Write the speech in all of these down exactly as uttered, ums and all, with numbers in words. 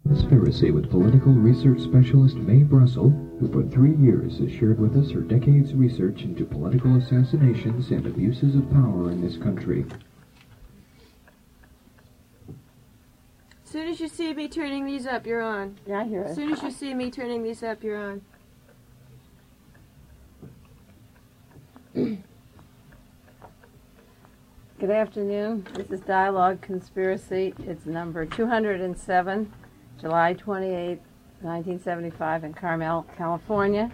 Conspiracy with political research specialist Mae Brussel, who for three years has shared with us her decades' research into political assassinations and abuses of power in this country. As soon as you see me turning these up, you're on. Yeah, I hear it. As soon as you see me turning these up, you're on. Good afternoon. This is Dialogue Conspiracy. It's number two hundred seven, July twenty-eighth, nineteen seventy-five, in Carmel, California.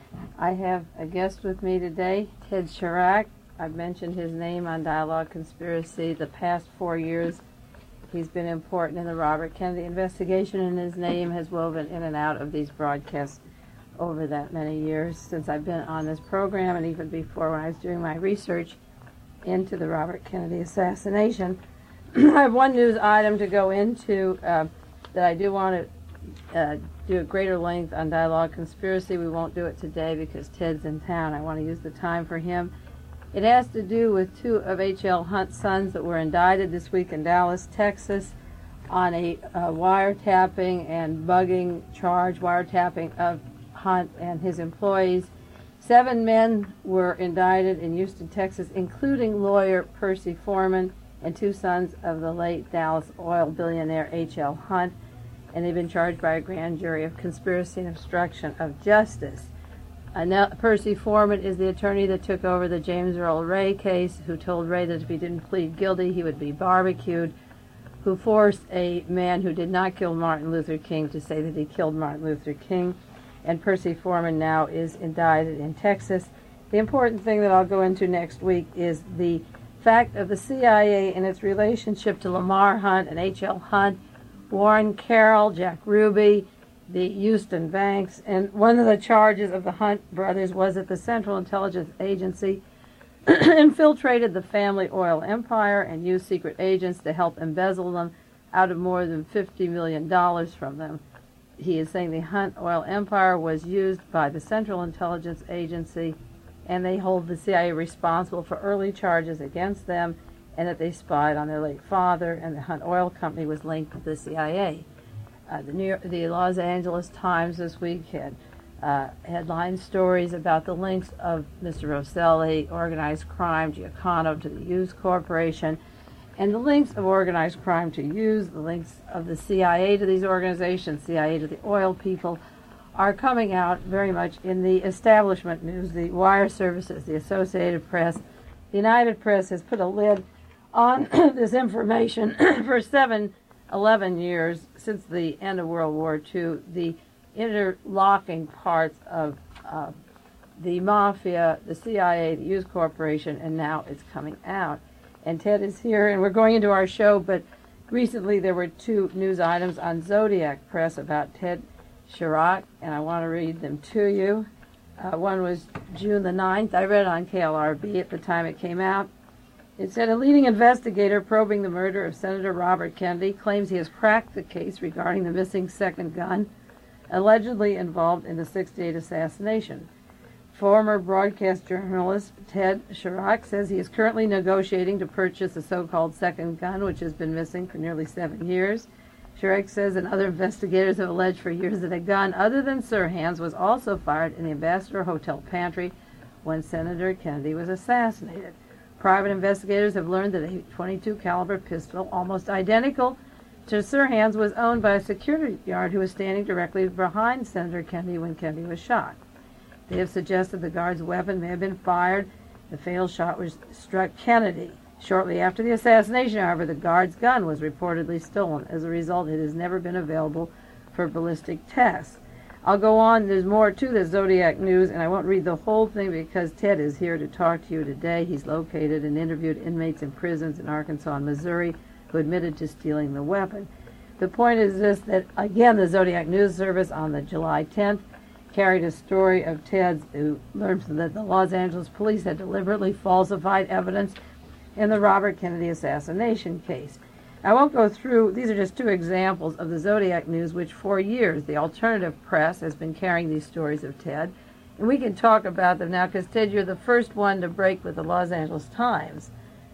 I have a guest with me today, Ted Chirac. I've mentioned his name on Dialogue Conspiracy the past four years. He's been important in the Robert Kennedy investigation, and his name has woven in and out of these broadcasts over that many years since I've been on this program, and even before when I was doing my research into the Robert Kennedy assassination. I have one news item to go into uh, that I do want to uh, do at greater length on Dialogue Conspiracy. We won't do it today because Ted's in town. I want to use the time for him. It has to do with two of H L Hunt's sons that were indicted this week in Dallas, Texas, on a uh, wiretapping and bugging charge, wiretapping of Hunt and his employees. Seven men were indicted in Houston, Texas, including lawyer Percy Foreman and two sons of the late Dallas oil billionaire H L Hunt, and they've been charged by a grand jury of conspiracy and obstruction of justice. Uh, now, Percy Foreman is the attorney that took over the James Earl Ray case, who told Ray that if he didn't plead guilty, he would be barbecued, who forced a man who did not kill Martin Luther King to say that he killed Martin Luther King. And Percy Foreman now is indicted in Texas. The important thing that I'll go into next week is the fact of the C I A and its relationship to Lamar Hunt and H L Hunt, Warren Carroll, Jack Ruby, the Houston banks. And one of the charges of the Hunt brothers was that the Central Intelligence Agency infiltrated the family oil empire and used secret agents to help embezzle them out of more than fifty million dollars from them. He is saying the Hunt oil empire was used by the Central Intelligence Agency, and they hold the C I A responsible for early charges against them, and that they spied on their late father, and the Hunt Oil Company was linked to the C I A. Uh, the, New York, the Los Angeles Times this week had uh, headline stories about the links of Mister Rosselli, organized crime, Giacomo to the Hughes Corporation, and the links of organized crime to Hughes, the links of the C I A to these organizations, C I A to the oil people, are coming out very much in the establishment news, the wire services, the Associated Press. The United Press has put a lid on this information for seven, eleven years since the end of World War Two. The interlocking parts of uh, the mafia, the C I A, the Hughes Corporation, and now it's coming out. And Ted is here, and we're going into our show, but recently there were two news items on Zodiac Press about Ted Chirac, and I want to read them to you. Uh, one was June the ninth. I read it on K L R B at the time it came out. It said, a leading investigator probing the murder of Senator Robert Kennedy claims he has cracked the case regarding the missing second gun, allegedly involved in the sixty-eight assassination. Former broadcast journalist Ted Chirac says he is currently negotiating to purchase a so-called second gun, which has been missing for nearly seven years. Chirac says and other investigators have alleged for years that a gun other than Sirhan's was also fired in the Ambassador Hotel pantry when Senator Kennedy was assassinated. Private investigators have learned that a twenty-two caliber pistol, almost identical to Sirhan's, was owned by a security guard who was standing directly behind Senator Kennedy when Kennedy was shot. They have suggested the guard's weapon may have been fired. The fatal shot was struck Kennedy. Shortly after the assassination, however, the guard's gun was reportedly stolen. As a result, it has never been available for ballistic tests. I'll go on. There's more to the Zodiac news, and I won't read the whole thing because Ted is here to talk to you today. He's located and interviewed inmates in prisons in Arkansas and Missouri who admitted to stealing the weapon. The point is this, that, again, the Zodiac News Service on the July tenth carried a story of Ted's who learned that the Los Angeles police had deliberately falsified evidence in the Robert Kennedy assassination case. I won't go through, these are just two examples of the Zodiac News, which for years the alternative press has been carrying these stories of Ted. And we can talk about them now because, Ted, you're the first one to break with the Los Angeles Times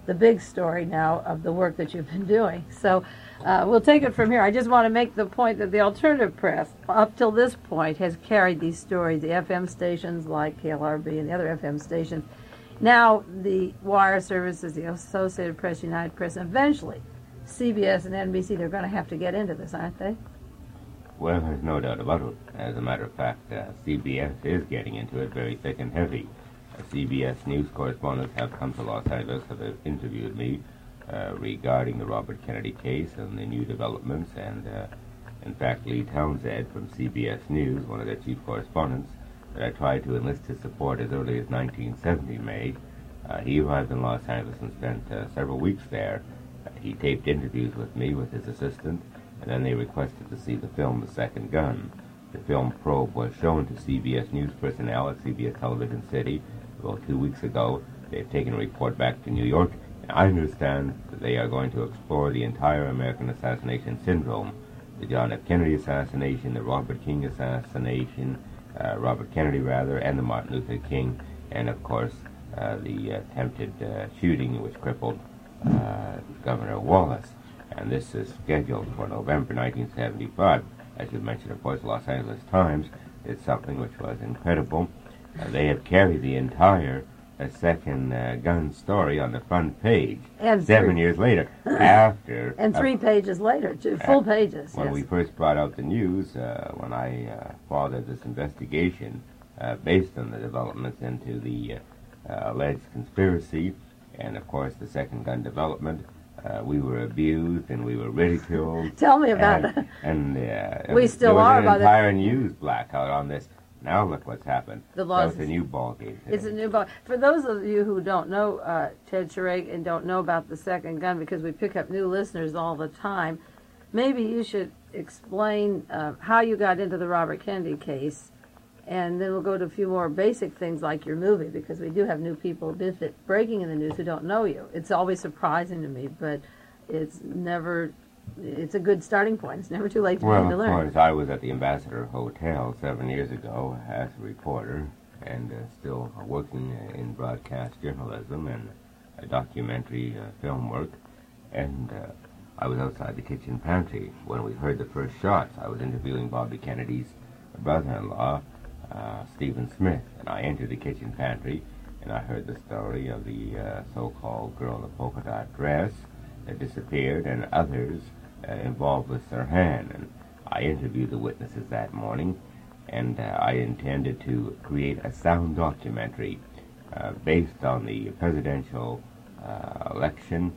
the big story now of the work that you've been doing. So uh, we'll take it from here. I just want to make the point that the alternative press, up till this point, has carried these stories, the F M stations like K L R B and the other F M stations. Now the wire services, the Associated Press, United Press, and eventually C B S and N B C, they're going to have to get into this, aren't they? Well, there's no doubt about it. As a matter of fact, uh, C B S is getting into it very thick and heavy. Uh, C B S news correspondents have come to Los Angeles, have interviewed me uh, regarding the Robert Kennedy case and the new developments, and uh, in fact, Lee Townsend from C B S News, one of their chief correspondents, that I tried to enlist his support as early as nineteen seventy May. Uh, he arrived in Los Angeles and spent uh, several weeks there. Uh, he taped interviews with me, with his assistant, and then they requested to see the film The Second Gun. The film Probe was shown to C B S News personnel at C B S Television City about two weeks ago. They've taken a report back to New York, and I understand that they are going to explore the entire American assassination syndrome. The John F. Kennedy assassination, the Robert King assassination, uh, Robert Kennedy rather, and the Martin Luther King, and of course uh, the attempted uh, shooting which crippled uh, Governor Wallace. And this is scheduled for November nineteen seventy-five. As you mentioned, of course, the Los Angeles Times did something which was incredible. Uh, they have carried the entire uh, second uh, gun story on the front page And seven three. years later, after... And three uh, pages later, two full pages. When yes. we first brought out the news, uh, when I uh, fathered this investigation uh, based on the developments into the uh, uh, alleged conspiracy, and of course the second gun development, Uh, we were abused and we were ridiculed. Tell me about and, it. And uh, We still there was are, an by the- entire news blackout on this. Now look what's happened. The So laws it's a is- new ball game. It's a new book. For those of you who don't know uh, Ted Charake and don't know about The Second Gun, because we pick up new listeners all the time, maybe you should explain uh, how you got into the Robert Kennedy case, and then we'll go to a few more basic things like your movie, because we do have new people visit breaking in the news who don't know you. It's always surprising to me, but it's never, it's a good starting point. It's never too late to, Well, to of learn. course, I was at the Ambassador Hotel seven years ago as a reporter and uh, still working uh, in broadcast journalism and uh, documentary uh, film work. And uh, I was outside the kitchen pantry when we heard the first shots. I was interviewing Bobby Kennedy's brother-in-law, uh, Stephen Smith, and I entered the kitchen pantry and I heard the story of the uh, so-called girl in the polka dot dress that disappeared and others uh, involved with Sirhan. And I interviewed the witnesses that morning, and uh, I intended to create a sound documentary uh, based on the presidential uh, election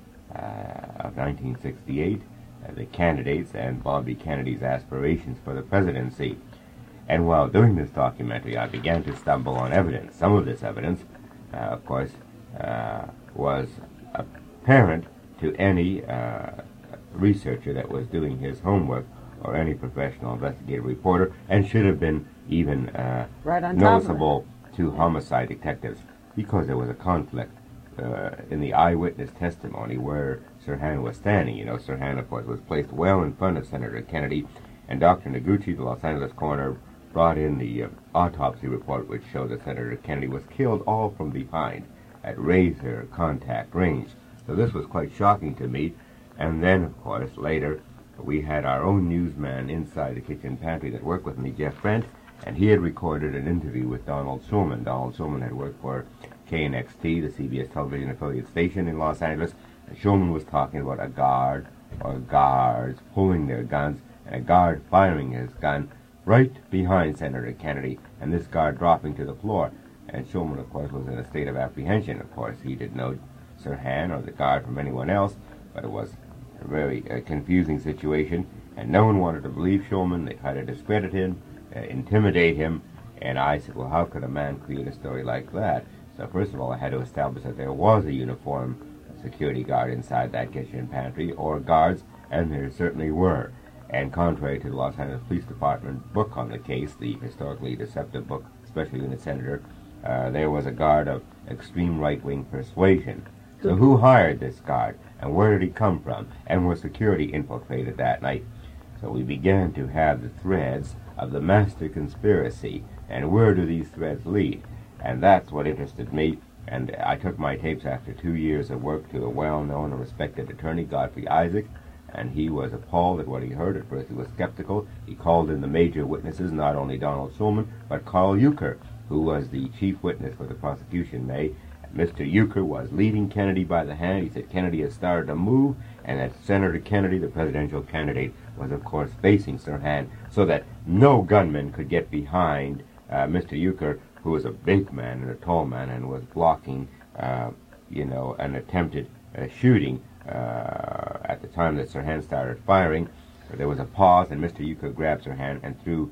uh, of nineteen sixty-eight, uh, the candidates and Bobby Kennedy's aspirations for the presidency. And while doing this documentary, I began to stumble on evidence. Some of this evidence, uh, of course, uh, was apparent to any uh, researcher that was doing his homework or any professional investigative reporter, and should have been even uh, Right on top of it. noticeable to homicide detectives, because there was a conflict uh, in the eyewitness testimony where Sirhan was standing. You know, Sirhan, of course, was placed well in front of Senator Kennedy, and Doctor Noguchi, the Los Angeles coroner, brought in the uh, autopsy report which showed that Senator Kennedy was killed all from behind at razor contact range. So this was quite shocking to me. And then, of course, later, we had our own newsman inside the kitchen pantry that worked with me, Jeff Brent, and he had recorded an interview with Donald Shulman. Donald Shulman had worked for K N X T, the C B S television affiliate station in Los Angeles, and Shulman was talking about a guard or guards pulling their guns, and a guard firing his gun right behind Senator Kennedy, and this guard dropping to the floor. And Shulman, of course, was in a state of apprehension. Of course, he didn't know Sirhan or the guard from anyone else, but it was a very uh, confusing situation, and no one wanted to believe Shulman. They tried to discredit him, uh, intimidate him, and I said, well, how could a man create a story like that? So first of all, I had to establish that there was a uniformed security guard inside that kitchen pantry, or guards, and there certainly were. And contrary to the Los Angeles Police Department book on the case, the historically deceptive book, Special Unit Senator, uh, there was a guard of extreme right-wing persuasion. So who hired this guard, and where did he come from, and was security infiltrated that night? So we began to have the threads of the master conspiracy, and where do these threads lead? And that's what interested me, And I took my tapes after two years of work to a well-known and respected attorney, Godfrey Isaac, and he was appalled at what he heard. At first he was skeptical. He called in the major witnesses, not only Donald Shulman, but Carl Euchre, who was the chief witness for the prosecution. May Mister Euchre was leading Kennedy by the hand. He said Kennedy had started to move, and that Senator Kennedy, the presidential candidate, was of course facing Sirhan, so that no gunman could get behind uh, Mister Euchre, who was a big man and a tall man, and was blocking, uh, you know, an attempted uh, shooting uh, at the time that Sirhan started firing. There was a pause, and Mister Euchre grabbed Sirhan and threw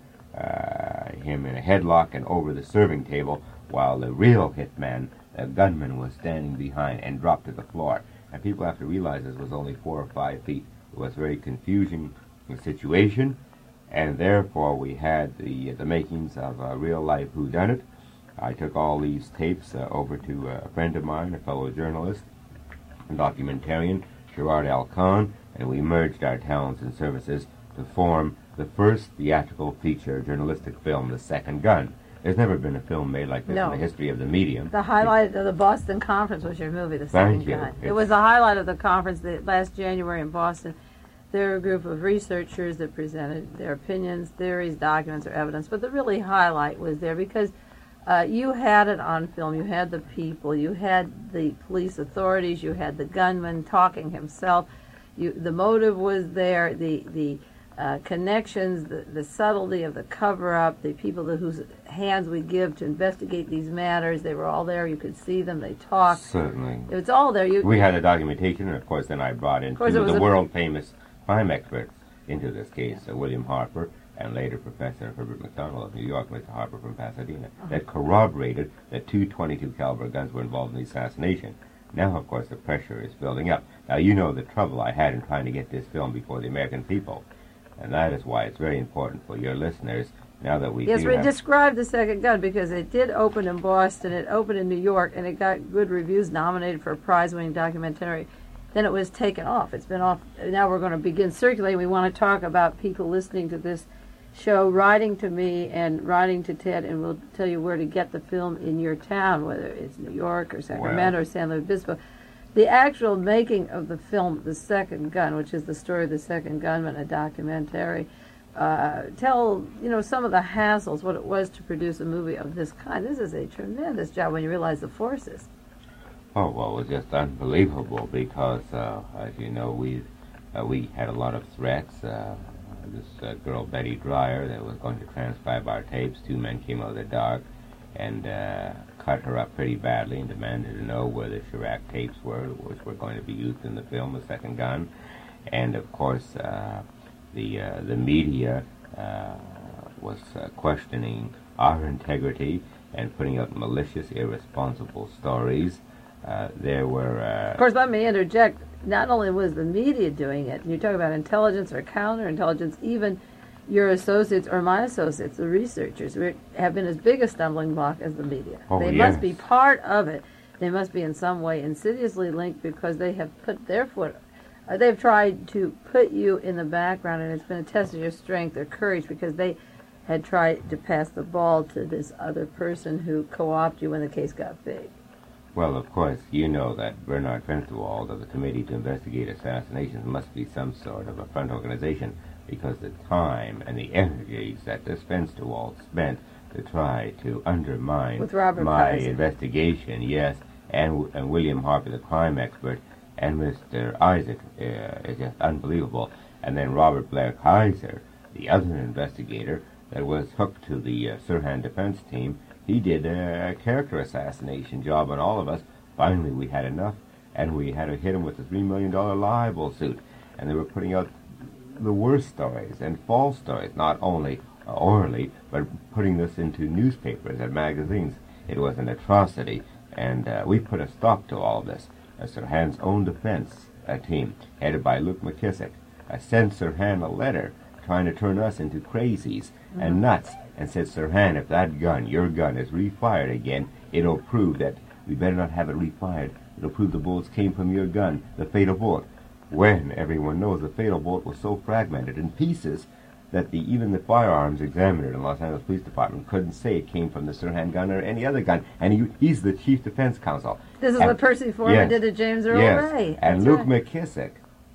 uh, him in a headlock and over the serving table, while the real hitman, a gunman, was standing behind and dropped to the floor. And people have to realize this was only four or five feet. It was a very confusing situation, and therefore we had the the makings of a real-life whodunit. I took all these tapes uh, over to a friend of mine, a fellow journalist and documentarian, Gerard L. Kahn, and we merged our talents and services to form the first theatrical feature journalistic film, The Second Gun. There's never been a film made like this No. in the history of the medium. The highlight of the Boston conference was your movie, The Thank Second you. Gun. It It's- was the highlight of the conference that last January in Boston. There were a group of researchers that presented their opinions, theories, documents, or evidence, but the really highlight was there because uh, you had it on film. You had the people, you had the police authorities, you had the gunman talking himself. You, the motive was there, the the uh, connections, the, the subtlety of the cover-up, the people that, whose hands we give to investigate these matters. They were all there. You could see them. They talked. Certainly. It's all there. You, We had the documentation, and of course then I brought in course, two it of was the a- world-famous crime experts into this case, uh, William Harper and later Professor Herbert McDonald of New York, Mister Harper from Pasadena, that corroborated that two twenty-two caliber guns were involved in the assassination. Now, of course, the pressure is building up. Now, you know the trouble I had in trying to get this film before the American people, and that is why it's very important for your listeners, now that we yes, do we have... described The Second Gun because it did open in Boston, it opened in New York, and it got good reviews, nominated for a prize-winning documentary. Then it was taken off. It's been off. Now we're going to begin circulating. We want to talk about people listening to this show, writing to me and writing to Ted, and we'll tell you where to get the film in your town, whether it's New York or Sacramento Wow. or San Luis Obispo. The actual making of the film, The Second Gun, which is the story of the second gunman, a documentary, uh, tell, you know, some of the hassles, what it was to produce a movie of this kind. This is a tremendous job when you realize the forces. Oh, well, it was just unbelievable because, uh, as you know, we uh, we had a lot of threats. Uh, this uh, girl, Betty Dreyer, that was going to transcribe our tapes. Two men came out of the dark and uh, cut her up pretty badly and demanded to know where the Chirac tapes were, which were going to be used in the film, The Second Gun. And, of course, uh, the, uh, the media uh, was uh, questioning our integrity and putting out malicious, irresponsible stories. Uh, there were... Uh, Of course, let me interject. Not only was the media doing it, and you talk about intelligence or counterintelligence, even your associates or my associates, the researchers, were- have been as big a stumbling block as the media. Oh, they yes. must be part of it. They must be in some way insidiously linked because they have put their foot... Uh, they've tried to put you in the background, and it's been a test of your strength or courage because they had tried to pass the ball to this other person who co-opted you when the case got big. Well, of course, you know that Bernard Fenstowald of the Committee to Investigate Assassinations must be some sort of a front organization because the time and the energies that this Fenstowald spent to try to undermine With Robert my Kaiser. investigation, yes, and, and William Harper, the crime expert, and Mister Isaac uh, is just unbelievable. And then Robert Blair Kaiser, the other investigator that was hooked to the uh, Sirhan defense team, he did a character assassination job on all of us. Finally, we had enough, and we had to hit him with a three million dollar libel suit. And they were putting out the worst stories and false stories, not only orally, but putting this into newspapers and magazines. It was an atrocity, and uh, we put a stop to all of this. Uh, Sirhan's own defense uh, team, headed by Luke McKissick, uh, sent Sirhan a letter trying to turn us into crazies mm-hmm. and nuts, and said, Sirhan, if that gun, your gun, is refired again, it'll prove that we better not have it refired. It'll prove the bullets came from your gun, the fatal bullet. When everyone knows the fatal bullet was so fragmented in pieces that the even the firearms examiner in the Los Angeles Police Department couldn't say it came from the Sirhan gun or any other gun. And he, he's the chief defense counsel. This is and, what Percy Foreman yes, did to James Earl yes. Ray. And That's Luke right. McKissick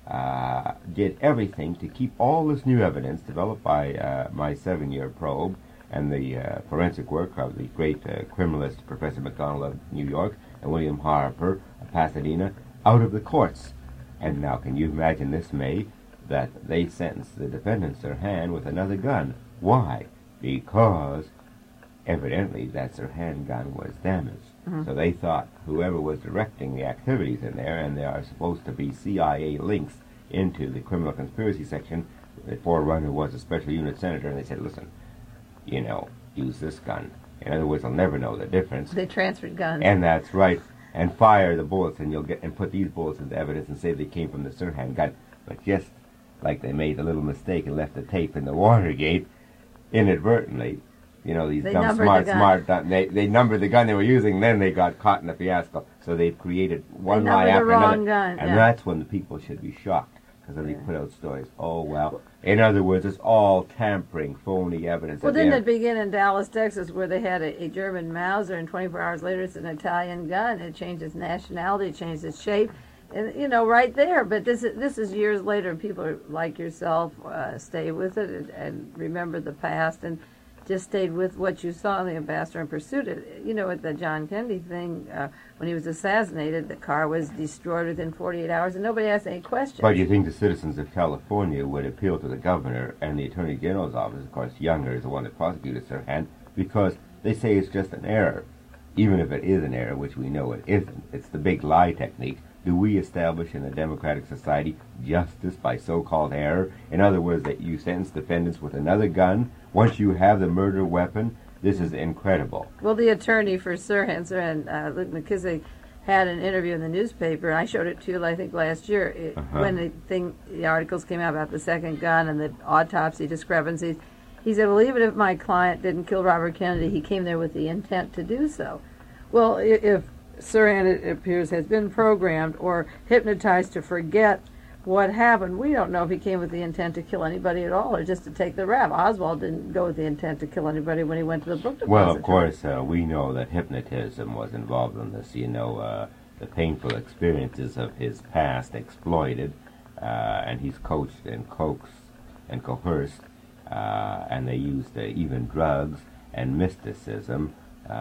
uh, did everything to keep all this new evidence developed by uh, my seven-year probe and the uh, forensic work of the great uh, criminalist Professor McDonald of New York and William Harper of Pasadena out of the courts. And now, can you imagine this, May, that they sentenced the defendant, Sirhan, with another gun? Why? Because evidently that Sirhan gun was damaged. Mm-hmm. So they thought whoever was directing the activities in there, and there are supposed to be C I A links into the criminal conspiracy section, the forerunner was a special unit senator, and they said, listen, you know, use this gun. In other words, they'll never know the difference. They transferred guns. And that's right. And fire the bullets, and you'll get and put these bullets into evidence and say they came from the Sirhan gun. But just like they made a little mistake and left the tape in the Watergate, inadvertently, you know, these they dumb, smart, the smart, dumb, they, they numbered the gun they were using, then they got caught in a fiasco. So they've created one they lie the after wrong another. Gun, and yeah. that's when the people should be shocked, because then yeah. they put out stories. Oh, well. In other words, it's all tampering, phony evidence. Well, didn't it begin in Dallas, Texas, where they had a, a German Mauser, and twenty-four hours later it's an Italian gun. It changed its nationality, it changed its shape, and you know, right there. But this is this is years later, and people are, like yourself uh, stay with it and, and remember the past, and just stayed with what you saw in the Ambassador and pursued it. You know, with the John Kennedy thing, uh, when he was assassinated, the car was destroyed within forty-eight hours, and nobody asked any questions. But you think the citizens of California would appeal to the governor and the Attorney General's office? Of course, Younger is the one that prosecuted Sirhan, because they say it's just an error. Even if it is an error, which we know it isn't, it's the big lie technique. Do we establish in a democratic society justice by so-called error? In other words, that you sentence defendants with another gun once you have the murder weapon? This is incredible. Well, the attorney for Sirhan, Sirhan uh, Luke McKissick, had an interview in the newspaper, and I showed it to you, I think, last year, it, uh-huh. when the thing, the articles came out about the second gun and the autopsy discrepancies. He said, well, even if my client didn't kill Robert Kennedy, he came there with the intent to do so. Well, if Sirhan, it appears, has been programmed or hypnotized to forget what happened, we don't know if he came with the intent to kill anybody at all or just to take the rap. Oswald didn't go with the intent to kill anybody when he went to the book depository. Well, of course, uh, we know that hypnotism was involved in this. You know, uh, the painful experiences of his past exploited, uh, and he's coached and coaxed and coerced, uh, and they used uh, even drugs and mysticism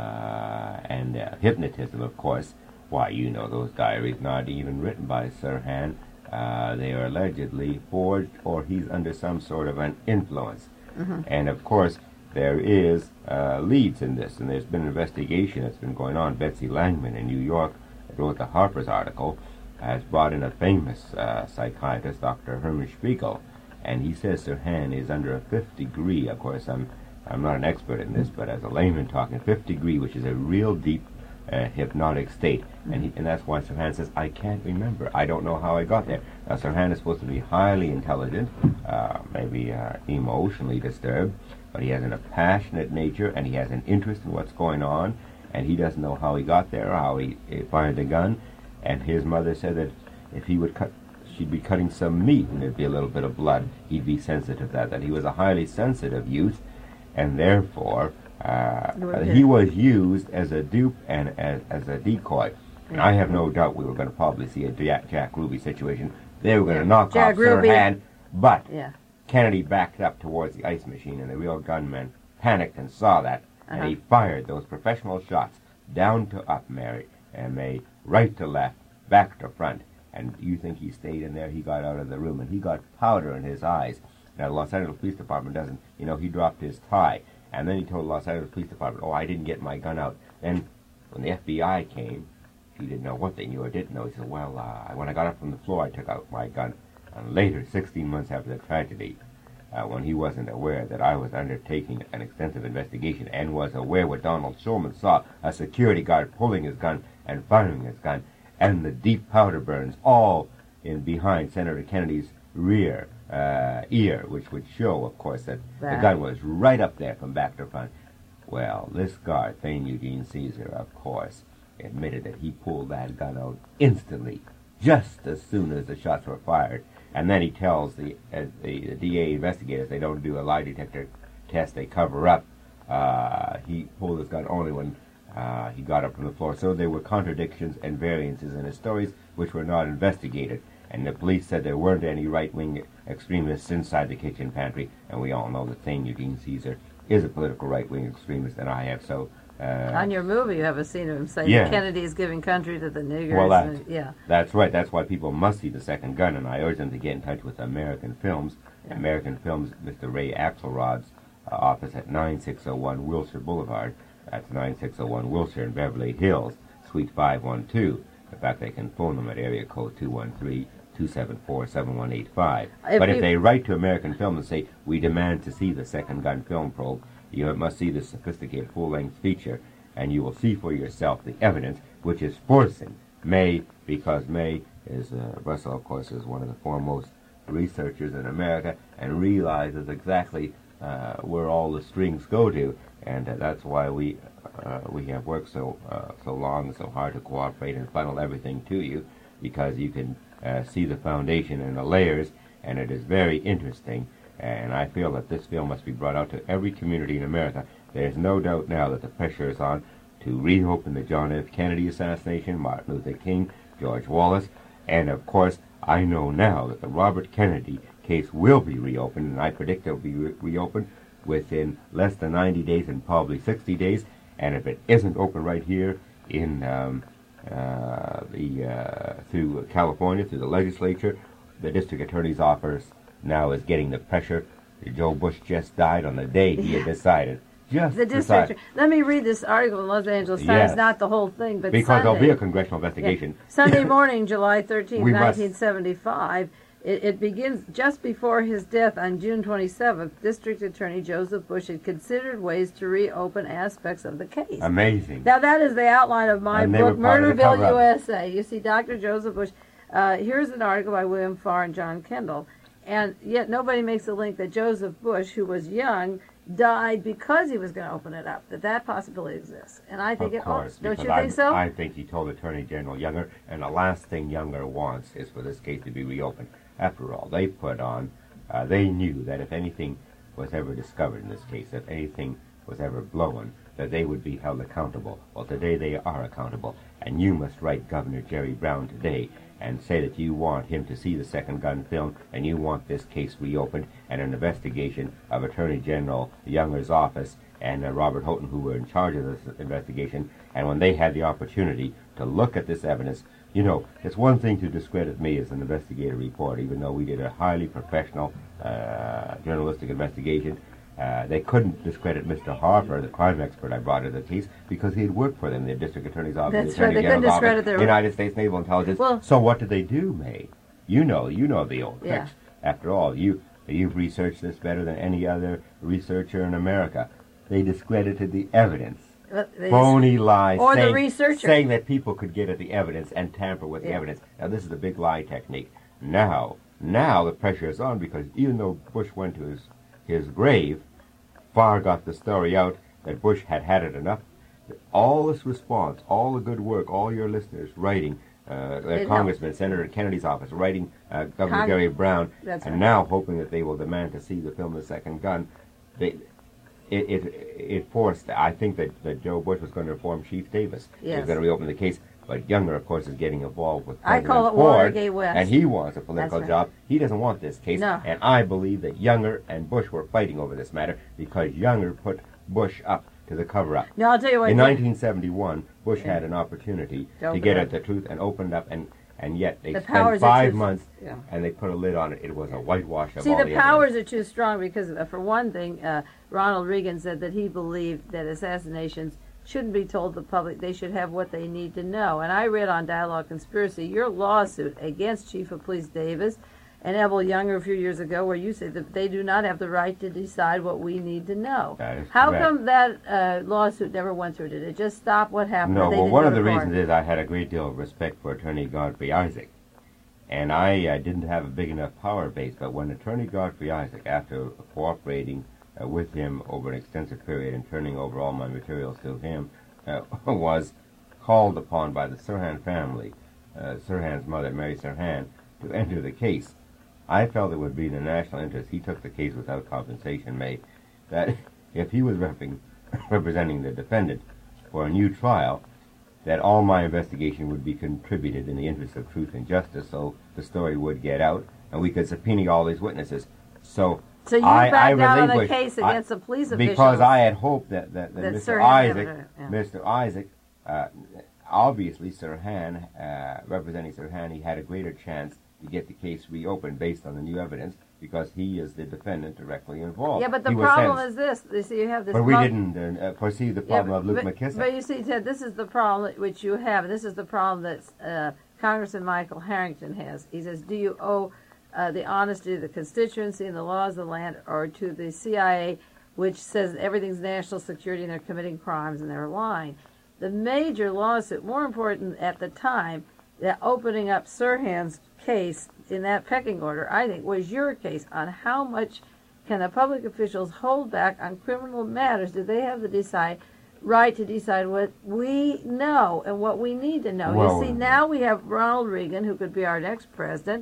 uh, and uh, hypnotism, of course. Why, you know, those diaries not even written by Sirhan. Uh, they are allegedly forged, or he's under some sort of an influence. Mm-hmm. And, of course, there is uh, leads in this, and there's been an investigation that's been going on. Betsy Langman in New York, that wrote the Harper's article, has brought in a famous uh, psychiatrist, Doctor Herman Spiegel, and he says Sirhan is under a fifth degree. Of course, I'm I'm not an expert in this, but as a layman talking, fifth degree, which is a real deep uh, hypnotic state, and he, and that's why Sirhan says, I can't remember. I don't know how I got there. Now, Sirhan is supposed to be highly intelligent, uh, maybe uh, emotionally disturbed, but he has an, a passionate nature, and he has an interest in what's going on, and he doesn't know how he got there, or how he, he fired the gun. And his mother said that if he would cut, she'd be cutting some meat, and there'd be a little bit of blood. He'd be sensitive to that. That he was a highly sensitive youth, and therefore uh, Okay. he was used as a dupe and as, as a decoy. And I have no doubt we were going to probably see a Jack, Jack Ruby situation. They were going to Yeah. knock Jack off Ruby. Sirhan, but Yeah. Kennedy backed up towards the ice machine, and the real gunman panicked and saw that, and Uh-huh. he fired those professional shots down to up, Mary, and May, right to left, back to front. And you think he stayed in there? He got out of the room, and he got powder in his eyes. Now, the Los Angeles Police Department doesn't, you know, he dropped his tie, and then he told the Los Angeles Police Department, oh, I didn't get my gun out. Then, when the F B I came, he didn't know what they knew or didn't know. He said, well, uh, when I got up from the floor, I took out my gun. And later, sixteen months after the tragedy, uh, when he wasn't aware that I was undertaking an extensive investigation and was aware what Donald Shulman saw, a security guard pulling his gun and firing his gun, and the deep powder burns all in behind Senator Kennedy's rear uh, ear, which would show, of course, that Right. the gun was right up there from back to front. Well, this guard, Thane Eugene Caesar, of course, admitted that he pulled that gun out instantly, just as soon as the shots were fired. And then he tells the, uh, the D A investigators they don't do a lie detector test, they cover up. Uh, he pulled his gun only when uh, he got up from the floor. So there were contradictions and variances in his stories which were not investigated. And the police said there weren't any right-wing extremists inside the kitchen pantry. And we all know that Thane Eugene Caesar is a political right-wing extremist, and I have so... Uh, On your movie, you have a scene of him saying yeah. that Kennedy is giving country to the niggers. Well, that's, and, yeah. that's right. That's why people must see The Second Gun, and I urge them to get in touch with American Films. Yeah. American Films, Mister Ray Axelrod's uh, office at nine six oh one Wilshire Boulevard. That's nine six oh one Wilshire in Beverly Hills, Suite five one two. In fact, they can phone them at area code two one three, two seven four, seven one eight five. If but if you- they write to American Film and say, we demand to see The Second Gun film probe, you must see this sophisticated full-length feature, and you will see for yourself the evidence, which is forcing May, because May is, uh, Russell, of course, is one of the foremost researchers in America and realizes exactly uh, where all the strings go to, and uh, that's why we uh, we have worked so uh, so long and so hard to cooperate and funnel everything to you, because you can uh, see the foundation and the layers, and it is very interesting, and I feel that this film must be brought out to every community in America. There's no doubt now that the pressure is on to reopen the John F. Kennedy assassination, Martin Luther King, George Wallace, and of course, I know now that the Robert Kennedy case will be reopened, and I predict it will be re reopened within less than ninety days and probably sixty days, and if it isn't open right here in um, uh, the uh, through California, through the legislature, the district attorney's office now is getting the pressure. Joe Bush just died on the day he had decided. Just The district. decided. Let me read this article in Los Angeles Times, Yes. not the whole thing, but Because Sunday, there'll be a congressional investigation. Yeah. Sunday morning, July thirteenth, We must- nineteen seventy-five. It, it begins just before his death on June twenty-seventh. District Attorney Joseph Bush had considered ways to reopen aspects of the case. Amazing. Now, that is the outline of my And they book, were part of the Murderville, cover-up. U S A. You see, Doctor Joseph Bush. Uh, here's an article by William Farr and John Kendall. And yet nobody makes a link that Joseph Bush, who was young, died because he was going to open it up, that that possibility exists. And I think Of it course. Don't because you I, think so? I think he told Attorney General Younger, and the last thing Younger wants is for this case to be reopened. After all, they put on, uh, they knew that if anything was ever discovered in this case, if anything was ever blown, that they would be held accountable. Well, today they are accountable, and you must write Governor Jerry Brown today and say that you want him to see the Second Gun film, and you want this case reopened, and an investigation of Attorney General Younger's office and uh, Robert Houghton, who were in charge of this investigation. And when they had the opportunity to look at this evidence, you know, it's one thing to discredit me as an investigative reporter, even though we did a highly professional uh, journalistic investigation. Uh, they couldn't discredit Mister Harper, the crime expert I brought to the case, because he had worked for them, the district attorney's office, That's the right, attorney they couldn't general's discredit office, their- United States Naval Intelligence. Well- so what did they do, May? You know, you know the old Yeah. tricks. After all, you you've researched this better than any other researcher in America. They discredited the evidence. Uh, they Phony lies. Or the saying, researcher. Saying that people could get at the evidence and tamper with the Yeah. evidence. Now, this is the big lie technique. Now, now the pressure is on, because even though Bush went to his, his grave, Farr got the story out that Bush had had it enough. All this response, all the good work, all your listeners writing, uh, It Congressman, Senator Kennedy's office, writing uh, Governor Cong- Gary Brown, That's and right. now hoping that they will demand to see the film The Second Gun. They, it, it, it forced, I think that, that Joe Bush was going to inform Chief Davis. He Yes. was going to reopen the case. But Younger, of course, is getting involved with I President call it Ford, Watergate West. and he wants a political That's right. job. He doesn't want this case. No. And I believe that Younger and Bush were fighting over this matter because Younger put Bush up to the cover-up. No, I'll tell you what. In you- nineteen seventy-one, Bush Yeah. had an opportunity To to open get it at up. the truth and opened up, and, and yet they The spent powers are five too- months yeah. and they put a lid on it. It was a whitewash of See, all the the powers evidence. are too strong because, uh, for one thing, uh, Ronald Reagan said that he believed that assassinations shouldn't be told the public. They should have what they need to know. And I read on Dialogue Conspiracy your lawsuit against Chief of Police Davis and Ebel Younger a few years ago, where you say that they do not have the right to decide what we need to know. That is How correct. come that uh, lawsuit never went through? Did it just stop? What happened? No, They well, didn't one go of the to court? reasons is I had a great deal of respect for Attorney Godfrey Isaac. And I uh, didn't have a big enough power base, but when Attorney Godfrey Isaac, after cooperating uh, with him over an extensive period and turning over all my materials to him, uh, was called upon by the Sirhan family, uh, Sirhan's mother, Mary Sirhan, to enter the case, I felt it would be in the national interest. He took the case without compensation, May, that if he was repping, representing the defendant for a new trial, that all my investigation would be contributed in the interest of truth and justice, so the story would get out, and we could subpoena all these witnesses. So, So you I, I backed out on a relinquished- case I- against the police officials. because I had hoped that, that, that, That Mister Sirhan Isaac, never- yeah. Mister Isaac, uh, obviously Sirhan, uh, representing Sirhan, he had a greater chance to get the case reopened based on the new evidence because he is the defendant directly involved. Yeah, but the He was problem sentenced. is this. You see, you have this. But we mo- didn't uh, foresee the Yeah, problem but, of Luke but, McKissick. But you see, Ted, this is the problem which you have. This is the problem that uh, Congressman Michael Harrington has. He says, do you owe uh, the honesty of the constituency and the laws of the land or to the C I A, which says everything's national security and they're committing crimes and they're lying? The major lawsuit, more important at the time, that opening up Sirhan's case in that pecking order, I think, was your case on how much can the public officials hold back on criminal matters? Do they have the decide right to decide what we know and what we need to know? Well, you see, now we have Ronald Reagan, who could be our next president,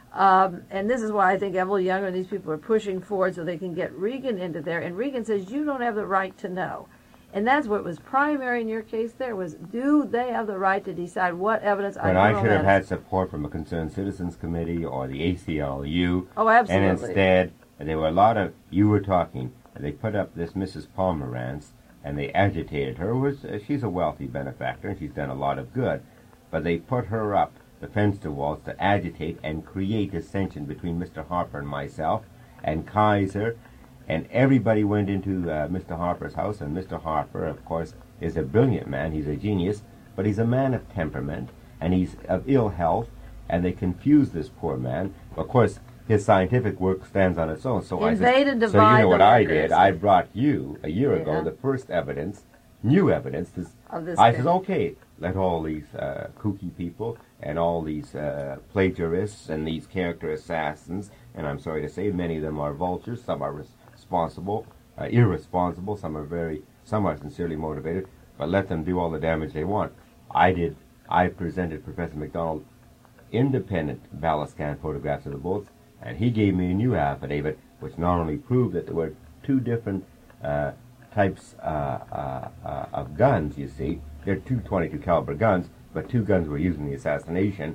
um, and this is why I think Evelyn Younger and these people are pushing forward so they can get Reagan into there. And Reagan says, you don't have the right to know. And that's what was primary in your case there was, do they have the right to decide what evidence But I should have had support from a Concerned Citizens Committee or the A C L U. Oh, absolutely. And instead, there were a lot of, you were talking, they put up this Missus Pomerantz, and they agitated her. Was uh, She's a wealthy benefactor, and she's done a lot of good. But they put her up, the fence walls, to agitate and create dissension between Mister Harper and myself, and Kaiser, and everybody went into uh, Mister Harper's house, and Mister Harper, of course, is a brilliant man. He's a genius, but he's a man of temperament, and he's of ill health, and they confused this poor man. Of course, his scientific work stands on its own. So Invade I said, and so you divide know the what I workers. did? I brought you, a year ago, Yeah. the first evidence, new evidence. This, Of this I thing. said, okay, let all these uh, kooky people and all these uh, plagiarists and these character assassins, and I'm sorry to say, many of them are vultures, some are res- responsible, uh, irresponsible, some are very, some are sincerely motivated, but let them do all the damage they want. I did, I presented Professor McDonald independent ballast scan photographs of the bullets, and he gave me a new affidavit, which not only proved that there were two different uh, types uh, uh, uh, of guns, you see, they're two twenty-two caliber guns, but two guns were used in the assassination,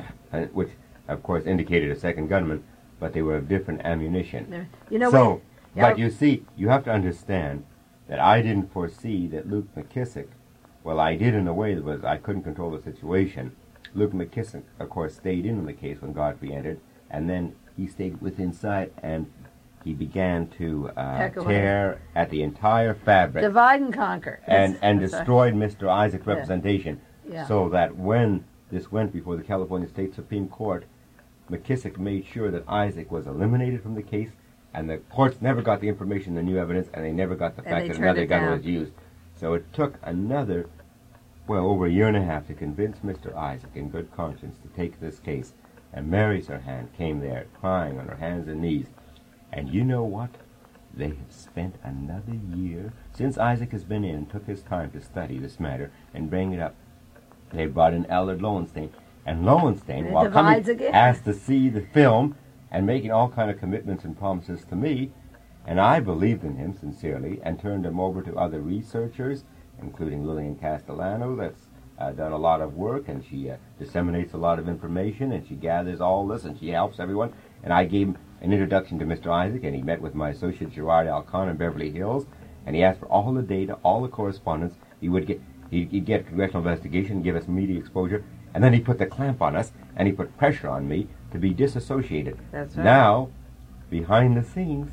which of course indicated a second gunman, but they were of different ammunition. There- You know, so, we- yeah. but you see, you have to understand that I didn't foresee that Luke McKissick, well, I did in a way that was, I couldn't control the situation. Luke McKissick, of course, stayed in on the case when Godfrey entered, and then he stayed within sight, and he began to uh, Peck away. tear at the entire fabric divide and conquer. and, Yes, and that's right. destroyed Mister Isaac's Yeah. representation, Yeah. so that when this went before the California State Supreme Court, McKissick made sure that Isaac was eliminated from the case, and the courts never got the information, the new evidence, and they never got the And fact they that turned another it gun down. was used. So it took another, well, over a year and a half to convince Mister Isaac in good conscience to take this case. And Mary Sirhan came there crying on her hands and knees. And you know what? They have spent another year, since Isaac has been in, took his time to study this matter and bring it up. They brought in Allard Lowenstein. And Lowenstein, And it while coming, divides again. asked to see the film and making all kind of commitments and promises to me. And I believed in him sincerely and turned him over to other researchers, including Lillian Castellano, that's uh, done a lot of work, and she uh, disseminates a lot of information, and she gathers all this, and she helps everyone. And I gave him an introduction to Mister Isaac, and he met with my associate Gerard Alcon in Beverly Hills, and he asked for all the data, all the correspondence. He would get, he'd, he'd get congressional investigation, give us media exposure, and then he put the clamp on us, and he put pressure on me to be disassociated. That's right. Now, behind the scenes,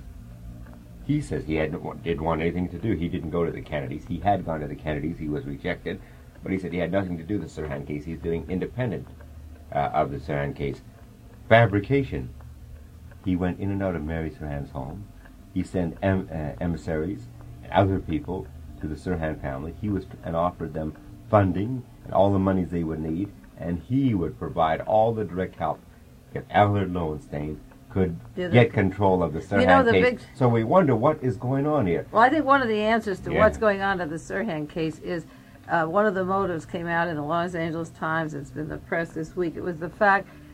he says he hadn't want, didn't want anything to do. He didn't go to the Kennedys. He had gone to the Kennedys. He was rejected. But he said he had nothing to do with the Sirhan case. He's doing independent uh, of the Sirhan case. Fabrication. He went in and out of Mary Sirhan's home. He sent em, uh, emissaries and other people to the Sirhan family. He was and offered them funding and all the monies they would need, and he would provide all the direct help if Allard Lowenstein could Do the- get control of the Sirhan You know, the case. big- So we wonder what is going on here. Well, I think one of the answers to Yeah. what's going on to the Sirhan case is uh, one of the motives came out in the Los Angeles Times. It's been the press this week. It was the fact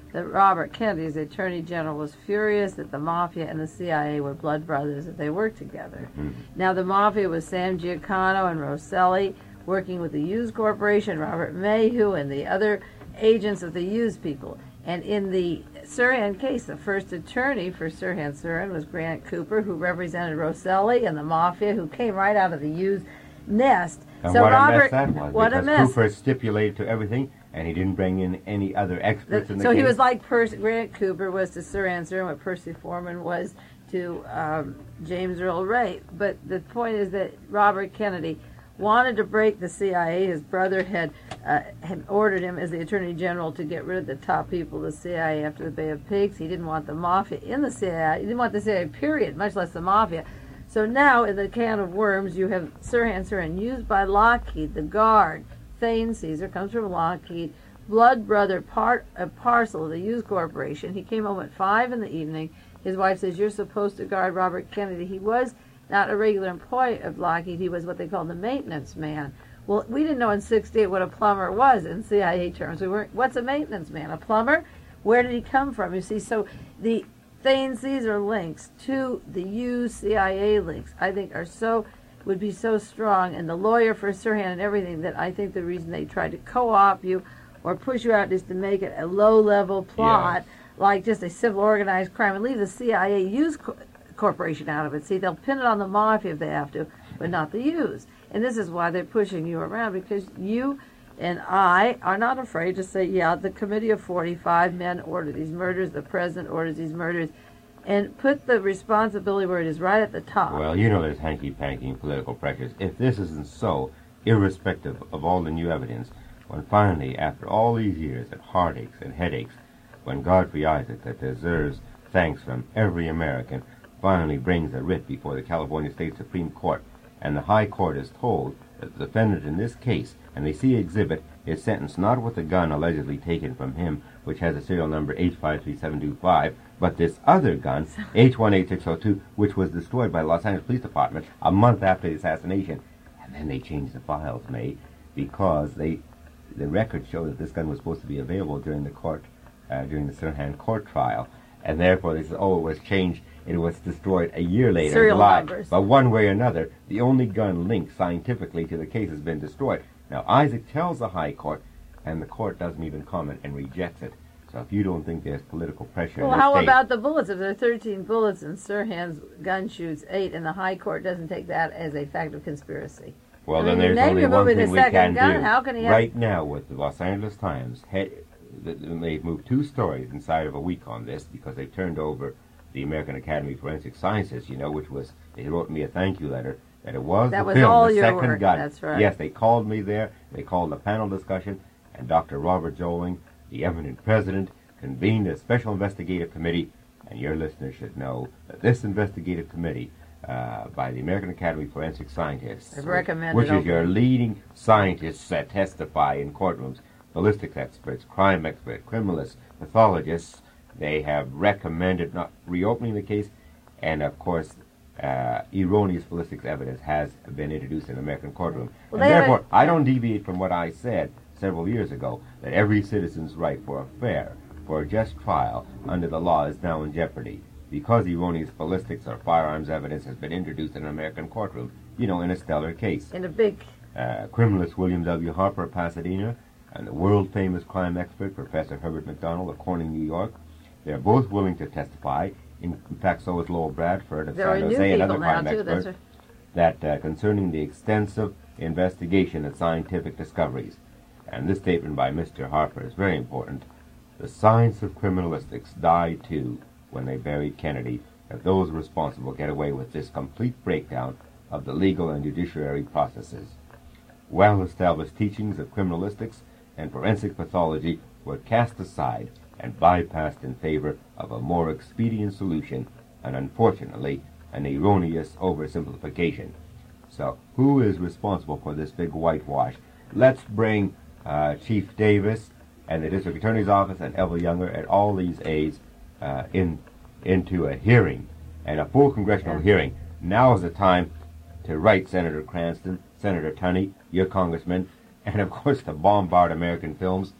that Robert Kennedy, as Attorney General, was furious that the Mafia and the C I A were blood brothers, that they worked together. Mhm. Now, the Mafia was Sam Giancana and Rosselli, working with the Hughes Corporation, Robert Mayhew, and the other agents of the Hughes people. And in the Sirhan case, the first attorney for Sirhan Sirhan was Grant Cooper, who represented Rosselli and the Mafia, who came right out of the Hughes nest. And so what Robert, a mess that was, what because a mess. Cooper stipulated to everything, and he didn't bring in any other experts The- in the so case. he was like Percy, Grant Cooper was to Sirhan Sirhan what Percy Foreman was to um, James Earl Ray. But the point is that Robert Kennedy wanted to break the C I A. His brother had uh, had ordered him as the Attorney General to get rid of the top people of the C I A after the Bay of Pigs. He didn't want the Mafia in the C I A. He didn't want the C I A, period, much less the Mafia. So now, in the can of worms, you have Sirhan Sirhan, used by Lockheed, the Guard. Thane Caesar comes from Lockheed, blood brother, part a parcel of the Hughes Corporation. He came home at five in the evening. His wife says, "You're supposed to guard Robert Kennedy." He was not a regular employee of Lockheed. He was what they called the maintenance man. Well, we didn't know in sixty-eight what a plumber was in C I A terms. We weren't. What's a maintenance man? A plumber? Where did he come from? You see, so the Thane Caesar links to the Hughes C I A links, I think, are so would be so strong, and the lawyer for Sirhan and everything, that I think the reason they tried to co-op you or push you out is to make it a low-level plot, Yeah. like just a civil organized crime, and leave the C I A Hughes co- Corporation out of it. See, they'll pin it on the Mafia if they have to, but not the Hughes. And this is why they're pushing you around, because you and I are not afraid to say, yeah, the Committee of forty-five men ordered these murders, the President orders these murders, and put the responsibility where it is, right at the top. Well, you know there's hanky-panky political pressures. If this isn't so, irrespective of all the new evidence, when finally, after all these years of heartaches and headaches, when Godfrey Isaac, that deserves thanks from every American, finally brings a writ before the California State Supreme Court, and the High Court is told that the defendant in this case, and they see exhibit, is sentenced not with the gun allegedly taken from him, which has a serial number H five three seven two five, but this other gun, H one eight six zero two, which was destroyed by the Los Angeles Police Department a month after the assassination. And then they changed the files, May, because they, the records show that this gun was supposed to be available during the court, uh, during the Sirhan court trial, and therefore they said, oh, it was changed. It was destroyed a year later Serial in July. numbers. But one way or another, the only gun linked scientifically to the case has been destroyed. Now, Isaac tells the High Court, and the court doesn't even comment and rejects it. So if you don't think there's political pressure Well, in this how state, about the bullets? If there are thirteen bullets and Sirhan's gun shoots eight, and the High Court doesn't take that as a fact of conspiracy. well, I then mean, you there's name only your one movie The thing we Second can Gun. do. How can he have- Right now, with the Los Angeles Times, head, they've moved two stories inside of a week on this because they turned over the American Academy of Forensic Sciences, you know, which was, they wrote me a thank you letter, that it was That the was film, all The your Second work, Gun. that's right. Yes, they called me there, they called a panel discussion, and Doctor Robert Joling, the eminent president, convened a special investigative committee, and your listeners should know that this investigative committee uh, by the American Academy of Forensic Scientists, They've recommended which is opening. your leading scientists that testify in courtrooms, ballistics experts, crime experts, criminalists, pathologists, they have recommended not reopening the case, and of course, uh, erroneous ballistics evidence has been introduced in the American courtroom. Well, and they therefore, haven't- I don't deviate from what I said several years ago, that every citizen's right for a fair, for a just trial under the law is now in jeopardy, because erroneous ballistics or firearms evidence has been introduced in an American courtroom, you know, in a stellar case. In a big, Uh, criminalist William W. Harper of Pasadena and the world-famous crime expert Professor Herbert McDonald of Corning, New York, they're both willing to testify. In, in fact, so is Lowell Bradford of there are San new Jose, another people now, crime too. That's expert, right. that uh, concerning the extensive investigation and scientific discoveries. And this statement by Mister Harper is very important. The science of criminalistics died too when they buried Kennedy, if those responsible get away with this complete breakdown of the legal and judiciary processes. Well-established teachings of criminalistics and forensic pathology were cast aside and bypassed in favor of a more expedient solution, and unfortunately, an erroneous oversimplification. So, who is responsible for this big whitewash? Let's bring uh, Chief Davis and the District Attorney's Office and Eva Younger and all these aides uh, in into a hearing, and a full congressional Yeah. hearing. Now is the time to write Senator Cranston, Senator Tunney, your congressman, and of course to bombard American films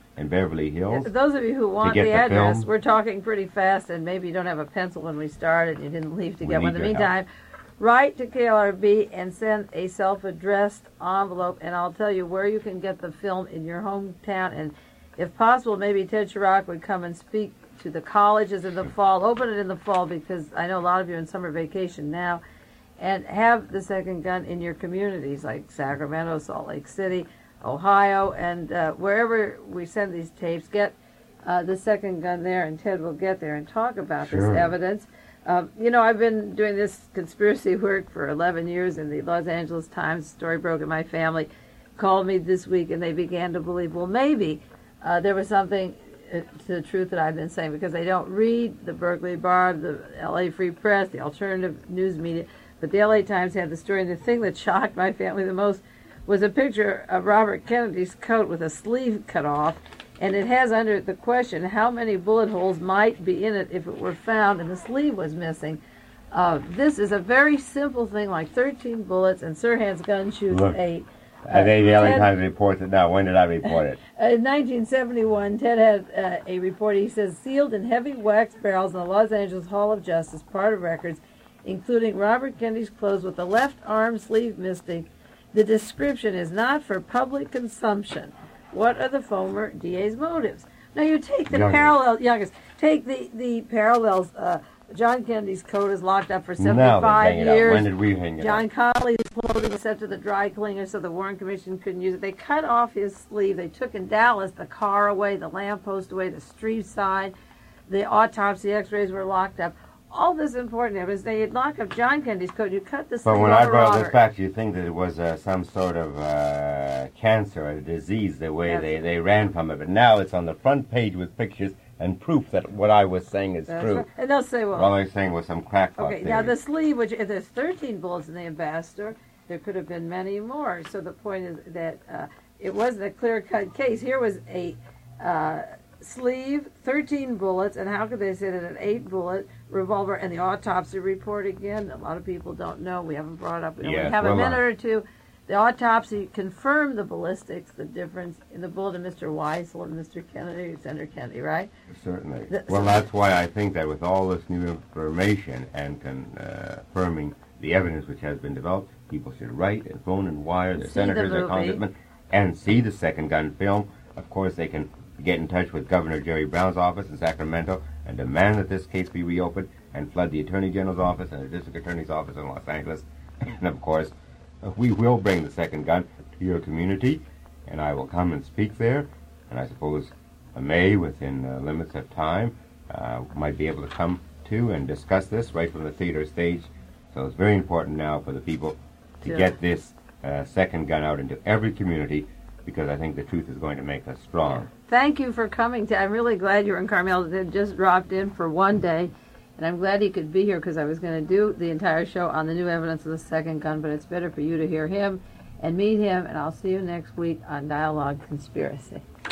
in Beverly Hills. Those of you who want get the the address, film. we're talking pretty fast, and maybe you don't have a pencil when we started, and you didn't leave to We get one. In need the your help. meantime, write to K L R B and send a self-addressed envelope, and I'll tell you where you can get the film in your hometown. And if possible, maybe Ted Chirac would come and speak to the colleges in the fall. Open it in the fall, because I know a lot of you are in summer vacation now. And have the second gun in your communities like Sacramento, Salt Lake City, Ohio, and uh, wherever we send these tapes, get uh, the second gun there, and Ted will get there and talk about Sure. this evidence. Um, you know, I've been doing this conspiracy work for eleven years, and the Los Angeles Times, story broke in my family, called me this week, and they began to believe, well, maybe uh, there was something uh, to the truth that I've been saying, because they don't read the Berkeley Bar, the L A Free Press, the alternative news media. But the L A Times had the story, and the thing that shocked my family the most was a picture of Robert Kennedy's coat with a sleeve cut off, and it has under it the question, how many bullet holes might be in it if it were found and the sleeve was missing? Uh, this is a very simple thing, like thirteen bullets, and Sirhan's gun shoots Look, eight. I think the L A Ted- Times reports it now. When did I report it? In nineteen seventy-one, Ted had uh, a report. He says, sealed in heavy wax barrels in the Los Angeles Hall of Justice, part of records, including Robert Kennedy's clothes with the left arm sleeve missing. The description is not for public consumption. What are the former D A's motives? Now you take the Youngest. parallel, youngest, take the, the parallels. Uh, John Kennedy's coat is locked up for Now they seventy-five hang it out. years. When did we hang it John out? Connolly's clothing was sent to the dry cleaner so the Warren Commission couldn't use it. They cut off his sleeve. They took in Dallas the car away, the lamppost away, the street sign. The autopsy x-rays were locked up. All this important evidence. They had locked up John Kennedy's coat. You cut the sleeve But when off I of brought this Robert. back, you think that it was uh, some sort of uh, cancer, a disease, the way Yes. they, they ran from it. But now it's on the front page with pictures and proof that what I was saying is That's true. right. And they'll say, well, All I was saying was some crackpot okay, theory. now the sleeve, which if there's thirteen bullets in the Ambassador, there could have been many more. So the point is that uh, it wasn't a clear-cut case. Here was a uh, sleeve, thirteen bullets, and how could they say that an eight-bullet revolver? And the autopsy report, again, a lot of people don't know. We haven't brought it up. We only Yes, have a well, minute uh, or two. The autopsy confirmed the ballistics, the difference in the bullet of Mister Weissel and Mister Kennedy, Senator Kennedy, right? Certainly. The- well, so- that's why I think that with all this new information and confirming the evidence which has been developed, people should write and phone and wire their See the senators, their movie. congressmen, and see the Second Gun film. Of course, they can get in touch with Governor Jerry Brown's office in Sacramento and demand that this case be reopened, and flood the Attorney General's office and the District Attorney's office in Los Angeles. And, of course, uh, we will bring the Second Gun to your community, and I will come and speak there. And I suppose uh, May, within uh, limits of time, uh, might be able to come to and discuss this right from the theater stage. So it's very important now for the people to Yeah. get this uh, Second Gun out into every community, because I think the truth is going to make us strong. Thank you for coming. To, I'm really glad you were in Carmel. They just dropped in for one day, and I'm glad he could be here, because I was going to do the entire show on the new evidence of the second gun, but it's better for you to hear him and meet him, and I'll see you next week on Dialogue Conspiracy.